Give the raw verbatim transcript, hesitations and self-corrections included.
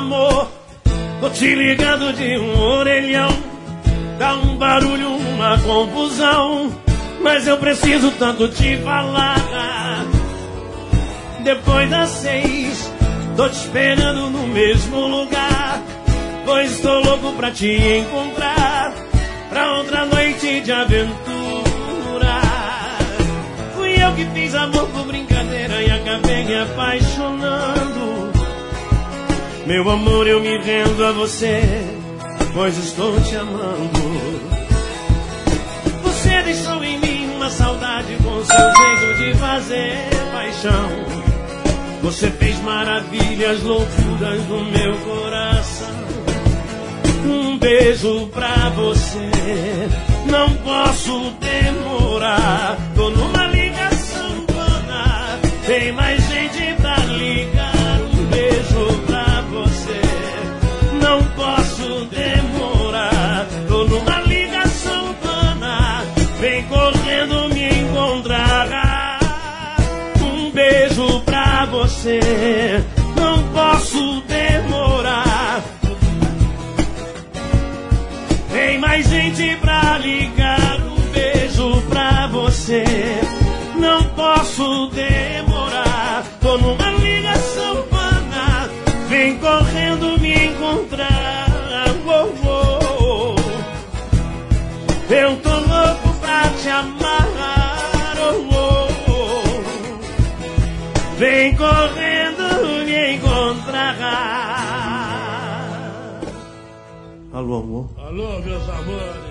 amor, tô te ligando de um orelhão. Dá um barulho, uma confusão, mas eu preciso tanto te falar. Depois das seis, tô te esperando no mesmo lugar, pois estou louco pra te encontrar, pra outra noite de aventura. Fui eu que fiz amor por brincadeira e acabei me apaixonando. Meu amor, eu me rendo a você, pois estou te amando. Você deixou em mim uma saudade com seu jeito de fazer paixão. Você fez maravilhas, loucuras no meu coração. Um beijo pra você, não posso demorar. Tô numa ligação toda, tem mais gente pra ligar. Um beijo pra você, não posso demorar. Tô numa ligação toda, vem correndo me encontrar. Um beijo pra você, não posso demorar. Tem mais gente pra ligar. Um beijo pra você, não posso demorar. Tô numa ligação pana, vem correndo me encontrar. Oh, oh, oh. Eu tô louco pra te amar. Oh, oh, oh. Vem correndo me encontrar. Alô, amor. Alô, meus amores.